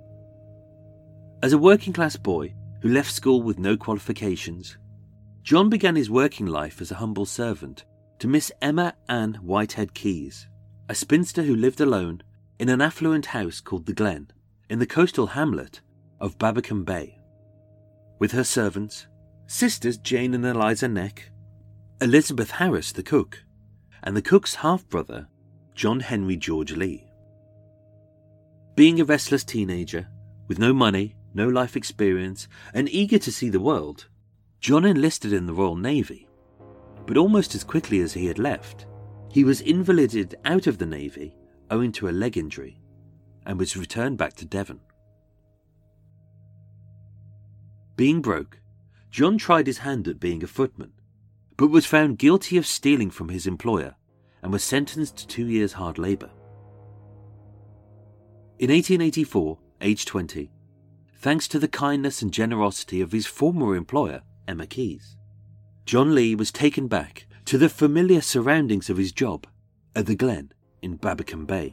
As a working-class boy who left school with no qualifications, John began his working life as a humble servant to Miss Emma Ann Whitehead Keyes, a spinster who lived alone in an affluent house called the Glen, in the coastal hamlet of Babbacombe Bay, with her servants, sisters Jane and Eliza Neck, Elizabeth Harris the cook, and the cook's half-brother, John Henry George Lee. Being a restless teenager, with no money, no life experience, and eager to see the world, John enlisted in the Royal Navy, but almost as quickly as he had left, he was invalided out of the Navy owing to a leg injury, and was returned back to Devon. Being broke, John tried his hand at being a footman, but was found guilty of stealing from his employer and was sentenced to 2 years hard labour. In 1884, aged 20, thanks to the kindness and generosity of his former employer, Emma Keyes, John Lee was taken back to the familiar surroundings of his job at the Glen in Babbacombe Bay.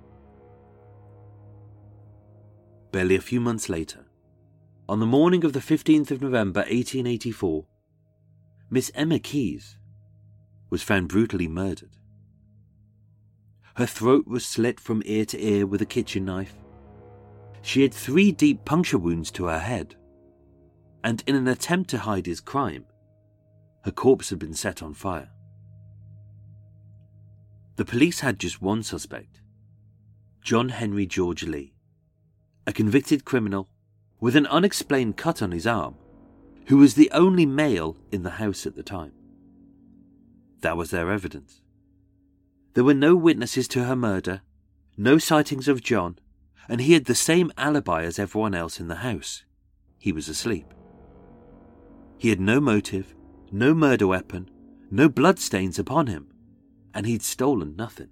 Barely a few months later, on the morning of the 15th of November 1884, Miss Emma Keyes was found brutally murdered. Her throat was slit from ear to ear with a kitchen knife. She had 3 deep puncture wounds to her head, and in an attempt to hide his crime, her corpse had been set on fire. The police had just one suspect, John Henry George Lee, a convicted criminal with an unexplained cut on his arm, who was the only male in the house at the time. That was their evidence. There were no witnesses to her murder, no sightings of John, and he had the same alibi as everyone else in the house. He was asleep. He had no motive, no murder weapon, no bloodstains upon him, and he'd stolen nothing.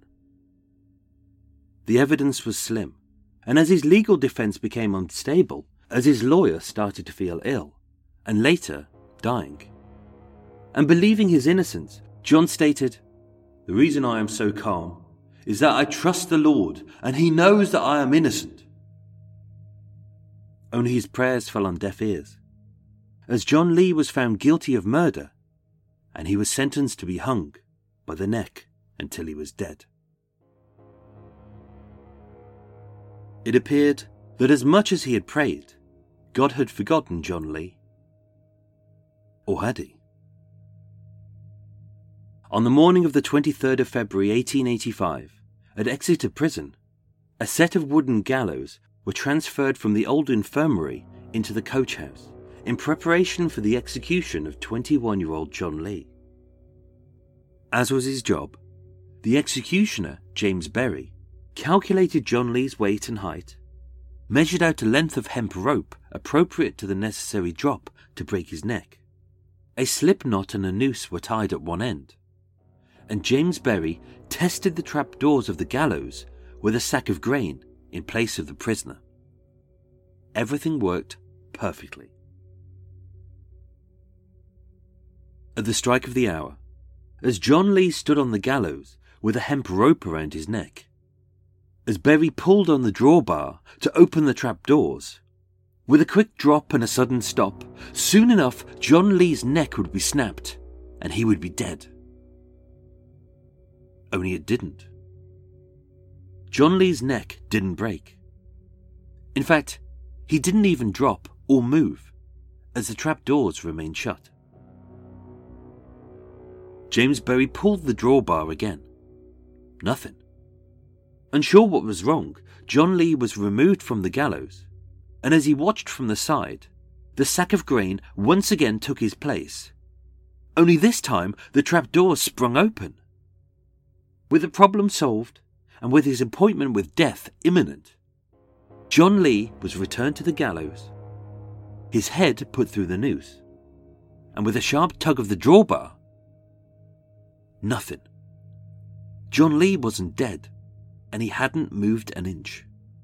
The evidence was slim, and as his legal defence became unstable, as his lawyer started to feel ill, and later dying, and believing his innocence, John stated, "The reason I am so calm is that I trust the Lord, and he knows that I am innocent." Only his prayers fell on deaf ears, as John Lee was found guilty of murder, and he was sentenced to be hung by the neck until he was dead. It appeared that as much as he had prayed, God had forgotten John Lee. Or had he? On the morning of the 23rd of February 1885, at Exeter Prison, a set of wooden gallows were transferred from the old infirmary into the coach house in preparation for the execution of 21-year-old John Lee. As was his job, the executioner, James Berry, calculated John Lee's weight and height, measured out a length of hemp rope appropriate to the necessary drop to break his neck. A slip knot and a noose were tied at one end, and James Berry tested the trapdoors of the gallows with a sack of grain in place of the prisoner. Everything worked perfectly. At the strike of the hour, as John Lee stood on the gallows with a hemp rope around his neck, as Berry pulled on the drawbar to open the trapdoors. With a quick drop and a sudden stop, soon enough John Lee's neck would be snapped and he would be dead. Only it didn't. John Lee's neck didn't break. In fact, he didn't even drop or move, as the trapdoors remained shut. James Berry pulled the drawbar again. Nothing. Unsure what was wrong, John Lee was removed from the gallows, and as he watched from the side, the sack of grain once again took his place. Only this time the trapdoor sprung open. With the problem solved, and with his appointment with death imminent, John Lee was returned to the gallows, his head put through the noose, and with a sharp tug of the drawbar, nothing. John Lee wasn't dead, and he hadn't moved an inch.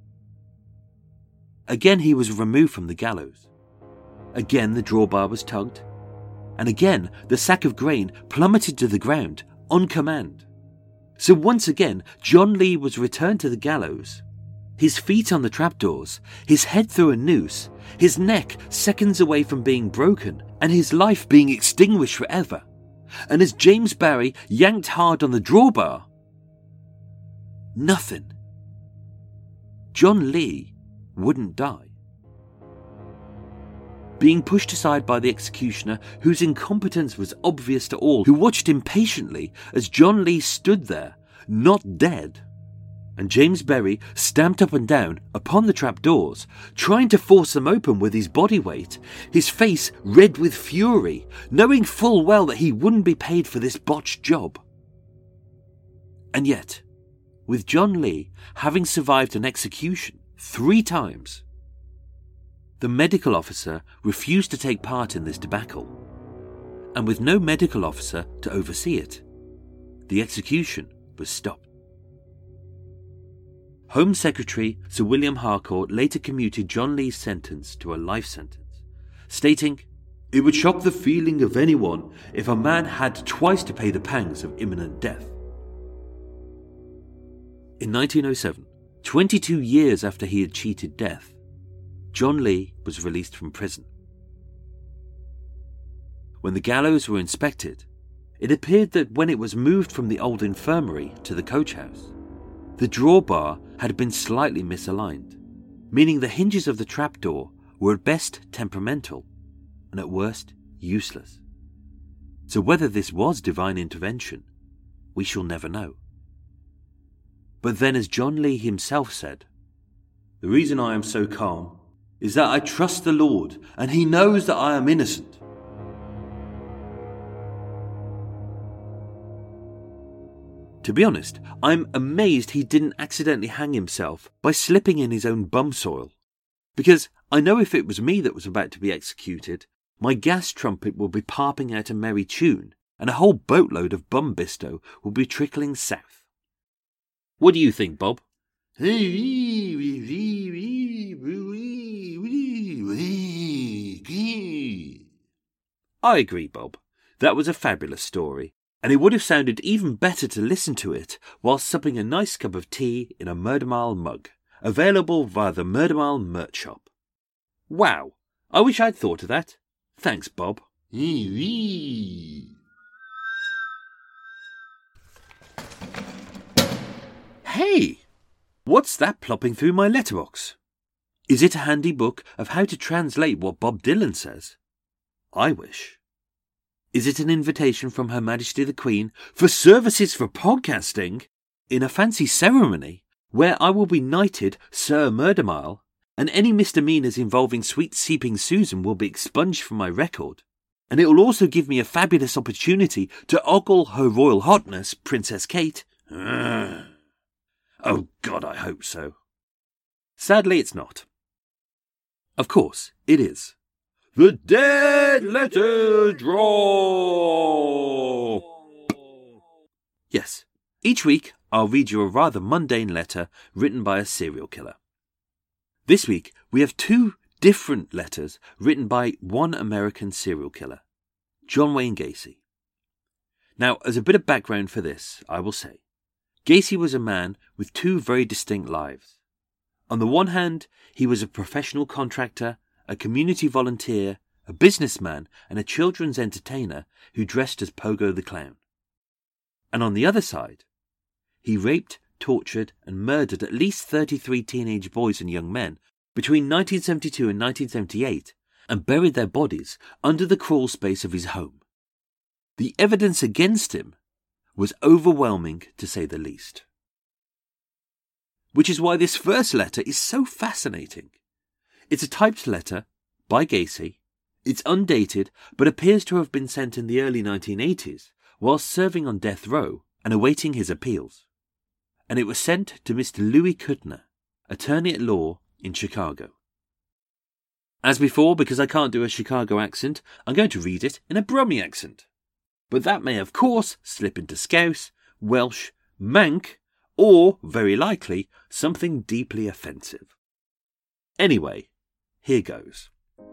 Again he was removed from the gallows. Again the drawbar was tugged, and again the sack of grain plummeted to the ground on command. So once again John Lee was returned to the gallows, his feet on the trapdoors, his head through a noose, his neck seconds away from being broken, and his life being extinguished forever. And as James Berry yanked hard on the drawbar, nothing. John Lee wouldn't die. Being pushed aside by the executioner, whose incompetence was obvious to all, who watched impatiently as John Lee stood there, not dead, and James Berry stamped up and down upon the trapdoors, trying to force them open with his body weight, his face red with fury, knowing full well that he wouldn't be paid for this botched job. And yet, with John Lee having survived an execution 3 times, the medical officer refused to take part in this debacle, and with no medical officer to oversee it, the execution was stopped. Home Secretary Sir William Harcourt later commuted John Lee's sentence to a life sentence, stating, "It would shock the feeling of anyone if a man had twice to pay the pangs of imminent death." In 1907, 22 years after he had cheated death, John Lee was released from prison. When the gallows were inspected, it appeared that when it was moved from the old infirmary to the coach house, the drawbar had been slightly misaligned, meaning the hinges of the trapdoor were at best temperamental and at worst useless. So whether this was divine intervention, we shall never know. But then, as John Lee himself said, "The reason I am so calm is that I trust the Lord, and He knows that I am innocent." To be honest, I'm amazed he didn't accidentally hang himself by slipping in his own bum soil, because I know if it was me that was about to be executed, my gas trumpet will be parping out a merry tune, and a whole boatload of bum bisto will be trickling south. What do you think, Bob? I agree, Bob. That was a fabulous story, and it would have sounded even better to listen to it while supping a nice cup of tea in a Murder Mile mug, available via the Murder Mile merch shop. Wow, I wish I'd thought of that. Thanks, Bob. Hey! What's that plopping through my letterbox? Is it a handy book of how to translate what Bob Dylan says? I wish. Is it an invitation from Her Majesty the Queen for services for podcasting in a fancy ceremony where I will be knighted Sir Murdermile, and any misdemeanours involving sweet seeping Susan will be expunged from my record, and it will also give me a fabulous opportunity to ogle Her Royal Hotness Princess Kate? Oh God, I hope so. Sadly, it's not. Of course, it is. The Dead Letter Draw! Yes, each week I'll read you a rather mundane letter written by a serial killer. This week we have 2 different letters written by one American serial killer, John Wayne Gacy. Now, as a bit of background for this, I will say, Gacy was a man with two very distinct lives. On the one hand, he was a professional contractor, a community volunteer, a businessman, and a children's entertainer who dressed as Pogo the Clown. And on the other side, he raped, tortured, and murdered at least 33 teenage boys and young men between 1972 and 1978, and buried their bodies under the crawl space of his home. The evidence against him was overwhelming, to say the least. Which is why this first letter is so fascinating. It's a typed letter by Gacy. It's undated, but appears to have been sent in the early 1980s whilst serving on death row and awaiting his appeals. And it was sent to Mr. Louis Kuttner, attorney at law in Chicago. As before, because I can't do a Chicago accent, I'm going to read it in a Brummie accent. But that may, of course, slip into Scouse, Welsh, Manc, or, very likely, something deeply offensive. Anyway, here goes.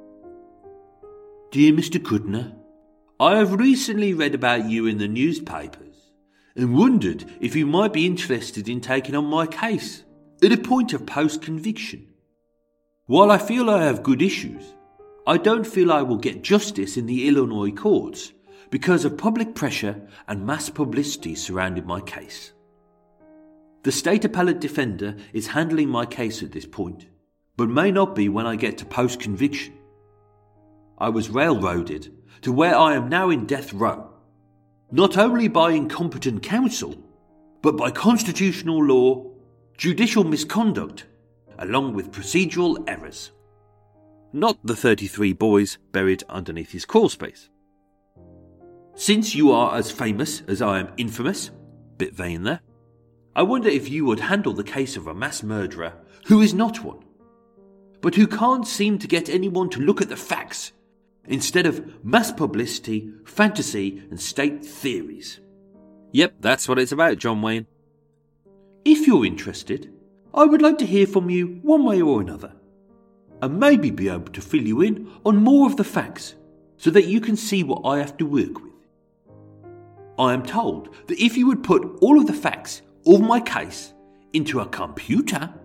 Dear Mr. Kuttner, I have recently read about you in the newspapers and wondered if you might be interested in taking on my case at a point of post-conviction. While I feel I have good issues, I don't feel I will get justice in the Illinois courts because of public pressure and mass publicity surrounding my case. The state appellate defender is handling my case at this point, but may not be when I get to post-conviction. I was railroaded to where I am now in death row, not only by incompetent counsel, but by constitutional law, judicial misconduct, along with procedural errors. Not the 33 boys buried underneath his crawl space. Since you are as famous as I am infamous, bit vain there, I wonder if you would handle the case of a mass murderer who is not one, but who can't seem to get anyone to look at the facts instead of mass publicity, fantasy, and state theories. Yep, that's what it's about, John Wayne. If you're interested, I would like to hear from you one way or another, and maybe be able to fill you in on more of the facts so that you can see what I have to work with. I am told that if you would put all of the facts of my case into a computer,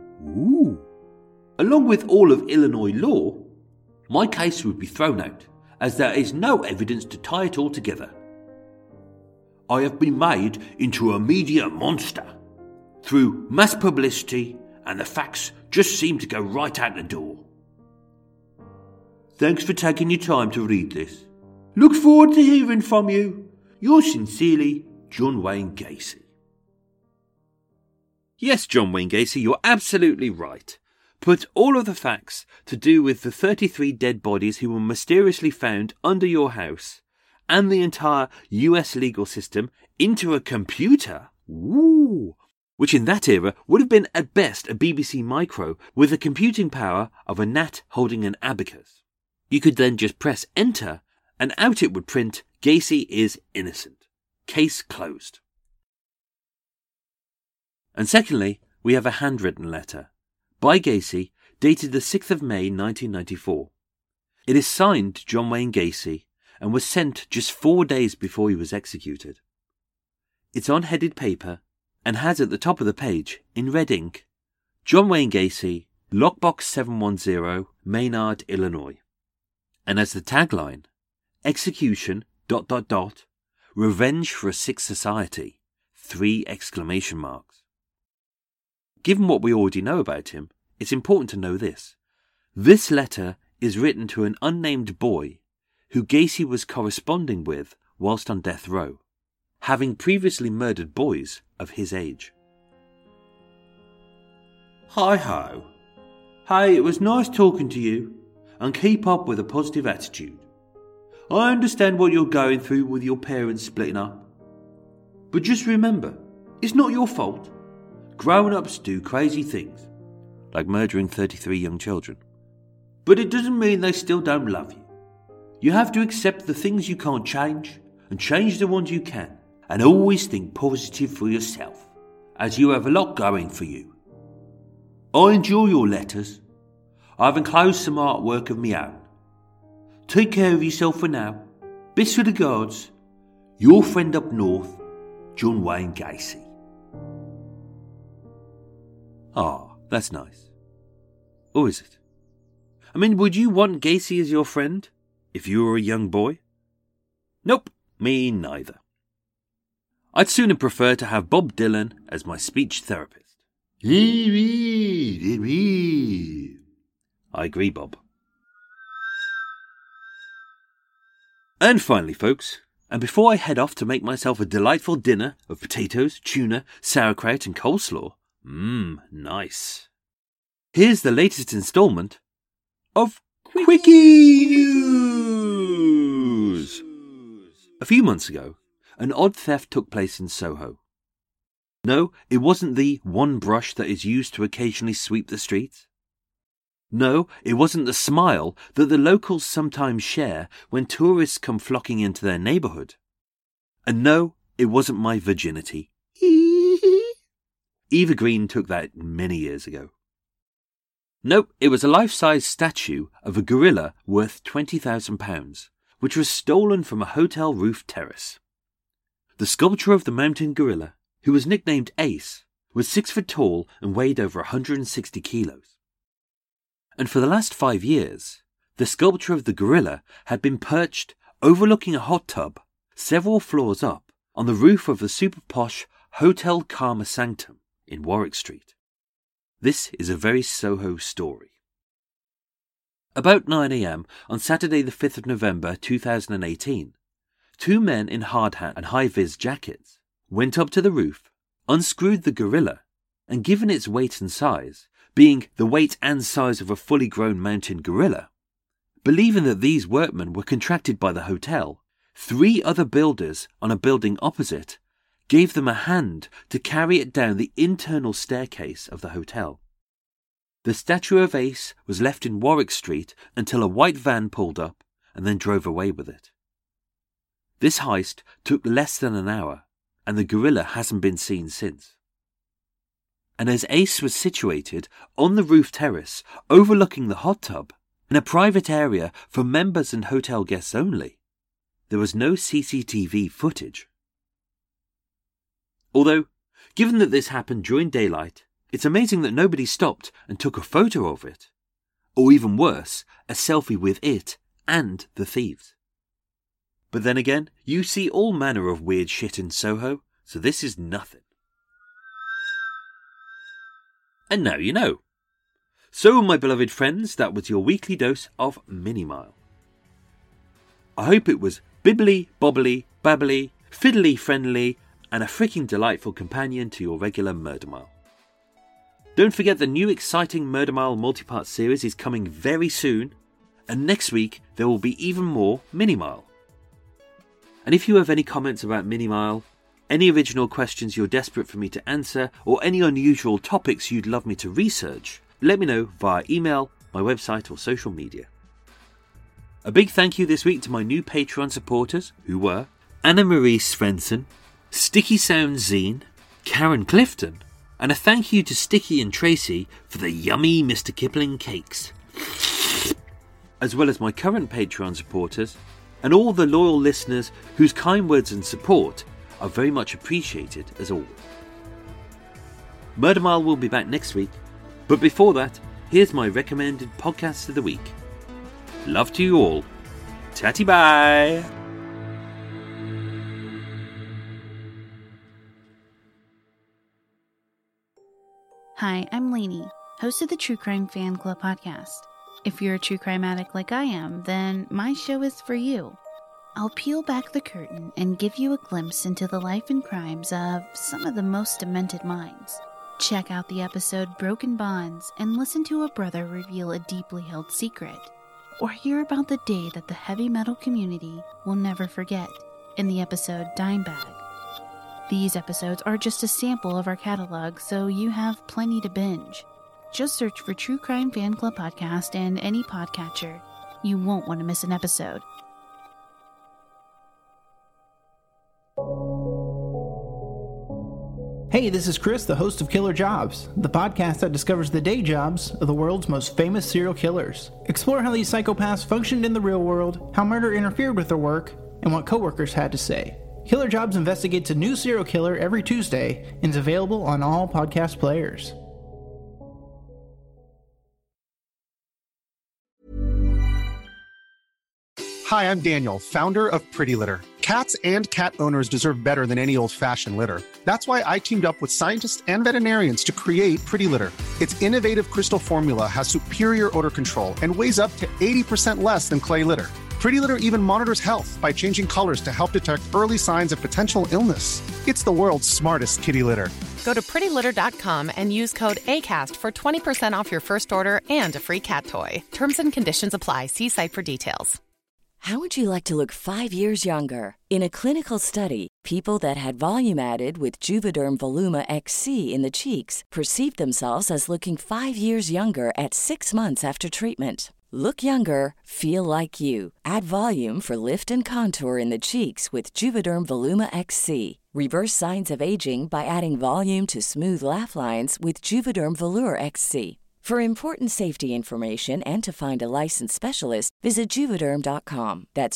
along with all of Illinois law, my case would be thrown out, as there is no evidence to tie it all together. I have been made into a media monster through mass publicity, and the facts just seem to go right out the door. Thanks for taking your time to read this. Look forward to hearing from you. Yours sincerely, John Wayne Gacy. Yes, John Wayne Gacy, you're absolutely right. Put all of the facts to do with the 33 dead bodies who were mysteriously found under your house and the entire US legal system into a computer, which in that era would have been at best a BBC Micro with the computing power of a gnat holding an abacus. You could then just press enter and out it would print, Gacy is innocent. Case closed. And secondly, we have a handwritten letter by Gacy, dated the 6th of May 1994. It is signed John Wayne Gacy and was sent just 4 days before he was executed. It's on headed paper and has at the top of the page, in red ink, John Wayne Gacy, Lockbox 710, Maynard, Illinois. And as the tagline, execution, ... revenge for a sick society, 3 exclamation marks. Given what we already know about him, it's important to know this. This letter is written to an unnamed boy who Gacy was corresponding with whilst on death row, having previously murdered boys of his age. Hi-ho. Hey, it was nice talking to you, and keep up with a positive attitude. I understand what you're going through with your parents splitting up. But just remember, it's not your fault. Grown-ups do crazy things, like murdering 33 young children. But it doesn't mean they still don't love you. You have to accept the things you can't change, and change the ones you can, and always think positive for yourself, as you have a lot going for you. I enjoy your letters. I've enclosed some artwork of my own. Take care of yourself for now. Best regards, your friend up north, John Wayne Gacy. Ah, that's nice. Or is it? I mean, would you want Gacy as your friend if you were a young boy? Nope, me neither. I'd sooner prefer to have Bob Dylan as my speech therapist. I agree, Bob. And finally, folks, and before I head off to make myself a delightful dinner of potatoes, tuna, sauerkraut and coleslaw, nice. Here's the latest instalment of Quickie News. A few months ago, an odd theft took place in Soho. No, it wasn't the one brush that is used to occasionally sweep the streets. No, it wasn't the smile that the locals sometimes share when tourists come flocking into their neighbourhood. And no, it wasn't my virginity. Eva Green took that many years ago. Nope, it was a life-size statue of a gorilla worth £20,000, which was stolen from a hotel roof terrace. The sculpture of the mountain gorilla, who was nicknamed Ace, was 6 foot tall and weighed over 160 kilos. And for the last 5 years, the sculpture of the gorilla had been perched overlooking a hot tub several floors up on the roof of the super posh Hotel Karma Sanctum in Warwick Street. This is a very Soho story. About 9 a.m. on Saturday the 5th of November 2018, 2 men in hard hat and high-vis jackets went up to the roof, unscrewed the gorilla, and given its weight and size, being the weight and size of a fully grown mountain gorilla, believing that these workmen were contracted by the hotel, 3 other builders on a building opposite gave them a hand to carry it down the internal staircase of the hotel. The statue of Ace was left in Warwick Street until a white van pulled up and then drove away with it. This heist took less than an hour, and the gorilla hasn't been seen since. And as Ace was situated on the roof terrace overlooking the hot tub, in a private area for members and hotel guests only, there was no CCTV footage. Although, given that this happened during daylight, it's amazing that nobody stopped and took a photo of it. Or even worse, a selfie with it and the thieves. But then again, you see all manner of weird shit in Soho, so this is nothing. And now you know. So, my beloved friends, that was your weekly dose of Minimile. I hope it was bibbly, bobbly, babbly, fiddly friendly, and a freaking delightful companion to your regular Murder Mile. Don't forget the new exciting Murder Mile multi-part series is coming very soon, and next week there will be even more Minimile. And if you have any comments about Minimile, any original questions you're desperate for me to answer, or any unusual topics you'd love me to research, let me know via email, my website or social media. A big thank you this week to my new Patreon supporters, who were Anna Marie Svensson, Sticky Sound Zine, Karen Clifton, and a thank you to Sticky and Tracy for the yummy Mr. Kipling cakes. As well as my current Patreon supporters, and all the loyal listeners whose kind words and support are very much appreciated as always. Murder Mile will be back next week, but before that, here's my recommended podcast of the week. Love to you all. Tatty bye! Hi, I'm Lainey, host of the True Crime Fan Club podcast. If you're a true crime addict like I am, then my show is for you. I'll peel back the curtain and give you a glimpse into the life and crimes of some of the most demented minds. Check out the episode Broken Bonds and listen to a brother reveal a deeply held secret. Or hear about the day that the heavy metal community will never forget in the episode Dime Bag. These episodes are just a sample of our catalog, so you have plenty to binge. Just search for True Crime Fan Club Podcast and any podcatcher. You won't want to miss an episode. Hey, this is Chris, the host of Killer Jobs, the podcast that discovers the day jobs of the world's most famous serial killers. Explore how these psychopaths functioned in the real world, how murder interfered with their work, and what coworkers had to say. Killer Jobs investigates a new serial killer every Tuesday and is available on all podcast players. Hi, I'm Daniel, founder of Pretty Litter. Cats and cat owners deserve better than any old-fashioned litter. That's why I teamed up with scientists and veterinarians to create Pretty Litter. Its innovative crystal formula has superior odor control and weighs up to 80% less than clay litter. Pretty Litter even monitors health by changing colors to help detect early signs of potential illness. It's the world's smartest kitty litter. Go to prettylitter.com and use code ACAST for 20% off your first order and a free cat toy. Terms and conditions apply. See site for details. How would you like to look 5 years younger? In a clinical study, people that had volume added with Juvederm Voluma XC in the cheeks perceived themselves as looking 5 years younger at 6 months after treatment. Look younger, feel like you. Add volume for lift and contour in the cheeks with Juvederm Voluma XC. Reverse signs of aging by adding volume to smooth laugh lines with Juvederm Volure XC. For important safety information and to find a licensed specialist, visit Juvederm.com. That's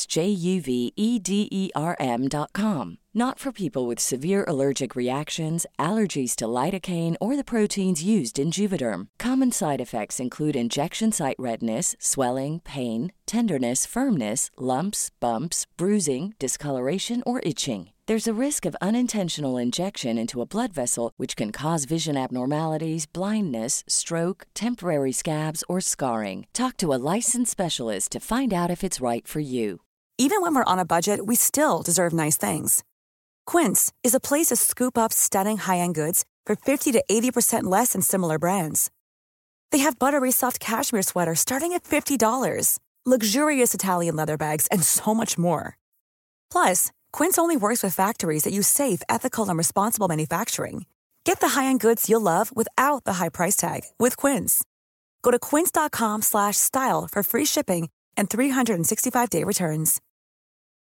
JUVEDERM.com. Not for people with severe allergic reactions, allergies to lidocaine, or the proteins used in Juvederm. Common side effects include injection site redness, swelling, pain, tenderness, firmness, lumps, bumps, bruising, discoloration, or itching. There's a risk of unintentional injection into a blood vessel, which can cause vision abnormalities, blindness, stroke, temporary scabs, or scarring. Talk to a licensed specialist to find out if it's right for you. Even when we're on a budget, we still deserve nice things. Quince is a place to scoop up stunning high-end goods for 50 to 80% less than similar brands. They have buttery soft cashmere sweaters starting at $50, luxurious Italian leather bags, and so much more. Plus, Quince only works with factories that use safe, ethical, and responsible manufacturing. Get the high-end goods you'll love without the high price tag with Quince. Go to quince.com/style for free shipping and 365-day returns.